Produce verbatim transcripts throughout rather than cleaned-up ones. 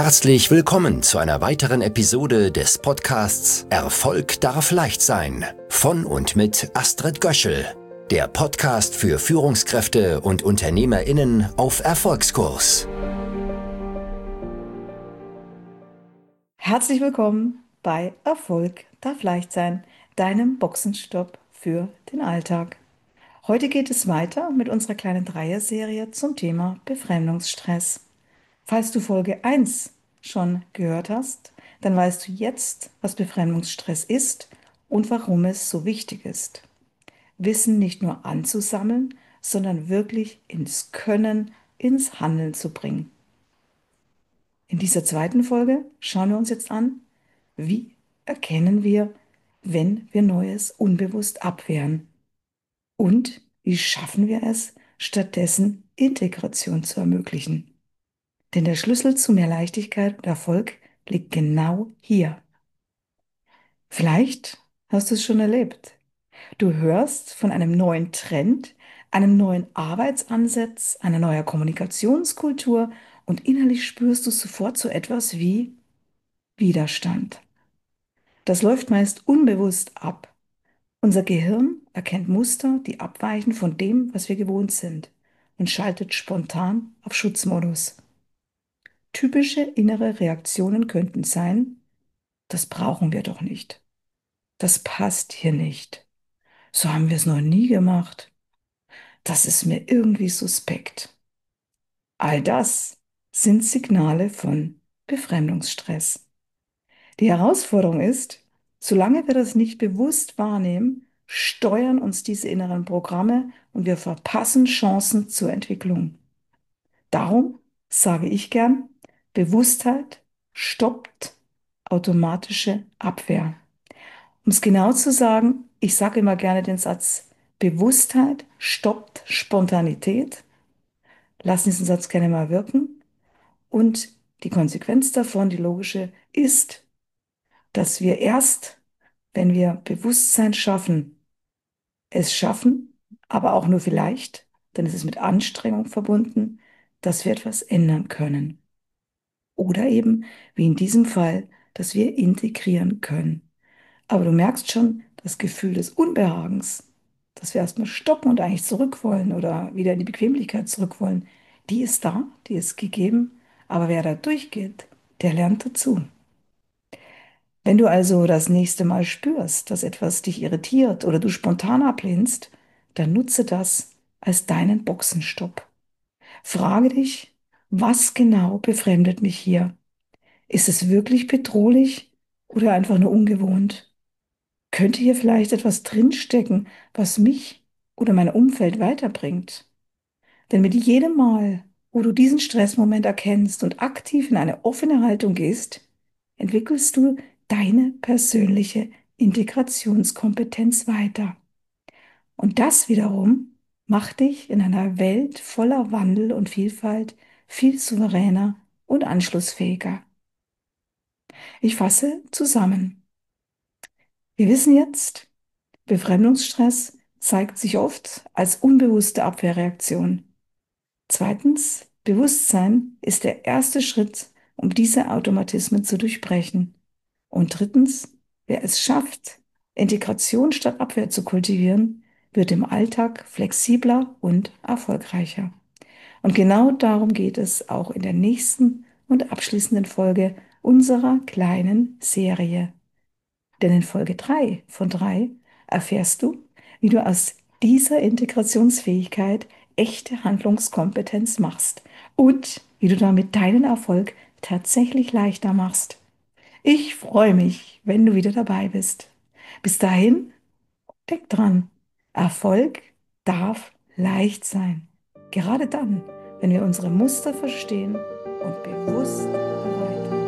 Herzlich willkommen zu einer weiteren Episode des Podcasts Erfolg darf leicht sein von und mit Astrid Göschel, der Podcast für Führungskräfte und UnternehmerInnen auf Erfolgskurs. Herzlich willkommen bei Erfolg darf leicht sein, deinem Boxenstopp für den Alltag. Heute geht es weiter mit unserer kleinen Dreier-Serie zum Thema Befremdungsstress. Falls du Folge eins schon gehört hast, dann weißt du jetzt, was Befremdungsstress ist und warum es so wichtig ist. Wissen nicht nur anzusammeln, sondern wirklich ins Können, ins Handeln zu bringen. In dieser zweiten Folge schauen wir uns jetzt an, wie erkennen wir, wenn wir Neues unbewusst abwehren? Und wie schaffen wir es, stattdessen Integration zu ermöglichen? Denn der Schlüssel zu mehr Leichtigkeit und Erfolg liegt genau hier. Vielleicht hast du es schon erlebt. Du hörst von einem neuen Trend, einem neuen Arbeitsansatz, einer neuen Kommunikationskultur und innerlich spürst du sofort so etwas wie Widerstand. Das läuft meist unbewusst ab. Unser Gehirn erkennt Muster, die abweichen von dem, was wir gewohnt sind, und schaltet spontan auf Schutzmodus. Typische innere Reaktionen könnten sein: Das brauchen wir doch nicht. Das passt hier nicht. So haben wir es noch nie gemacht. Das ist mir irgendwie suspekt. All das sind Signale von Befremdungsstress. Die Herausforderung ist, solange wir das nicht bewusst wahrnehmen, steuern uns diese inneren Programme und wir verpassen Chancen zur Entwicklung. Darum sage ich gern, Bewusstheit stoppt automatische Abwehr. Um es genau zu sagen, ich sage immer gerne den Satz, Bewusstheit stoppt Spontanität. Lass diesen Satz gerne mal wirken. Und die Konsequenz davon, die logische, ist, dass wir erst, wenn wir Bewusstsein schaffen, es schaffen, aber auch nur vielleicht, denn es ist mit Anstrengung verbunden, dass wir etwas ändern können. Oder eben, wie in diesem Fall, dass wir integrieren können. Aber du merkst schon, das Gefühl des Unbehagens, dass wir erstmal stoppen und eigentlich zurück wollen oder wieder in die Bequemlichkeit zurück wollen, die ist da, die ist gegeben, aber wer da durchgeht, der lernt dazu. Wenn du also das nächste Mal spürst, dass etwas dich irritiert oder du spontan ablehnst, dann nutze das als deinen Boxenstopp. Frage dich, was genau befremdet mich hier? Ist es wirklich bedrohlich oder einfach nur ungewohnt? Könnte hier vielleicht etwas drinstecken, was mich oder mein Umfeld weiterbringt? Denn mit jedem Mal, wo du diesen Stressmoment erkennst und aktiv in eine offene Haltung gehst, entwickelst du deine persönliche Integrationskompetenz weiter. Und das wiederum macht dich in einer Welt voller Wandel und Vielfalt viel souveräner und anschlussfähiger. Ich fasse zusammen. Wir wissen jetzt, Befremdungsstress zeigt sich oft als unbewusste Abwehrreaktion. Zweitens, Bewusstsein ist der erste Schritt, um diese Automatismen zu durchbrechen. Und drittens, wer es schafft, Integration statt Abwehr zu kultivieren, wird im Alltag flexibler und erfolgreicher. Und genau darum geht es auch in der nächsten und abschließenden Folge unserer kleinen Serie. Denn in Folge drei von drei erfährst du, wie du aus dieser Integrationsfähigkeit echte Handlungskompetenz machst und wie du damit deinen Erfolg tatsächlich leichter machst. Ich freue mich, wenn du wieder dabei bist. Bis dahin, denk dran, Erfolg darf leicht sein. Gerade dann, wenn wir unsere Muster verstehen und bewusst erweitern.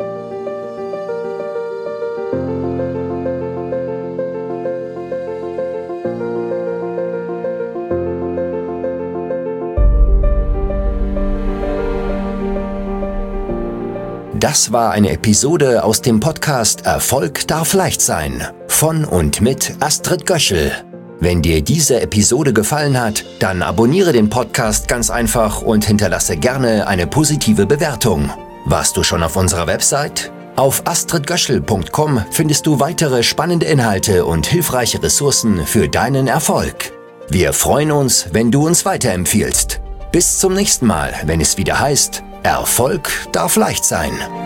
Das war eine Episode aus dem Podcast Erfolg darf leicht sein von und mit Astrid Göschel. Wenn dir diese Episode gefallen hat, dann abonniere den Podcast ganz einfach und hinterlasse gerne eine positive Bewertung. Warst du schon auf unserer Website? Auf astrid göschel punkt com findest du weitere spannende Inhalte und hilfreiche Ressourcen für deinen Erfolg. Wir freuen uns, wenn du uns weiterempfiehlst. Bis zum nächsten Mal, wenn es wieder heißt, Erfolg darf leicht sein.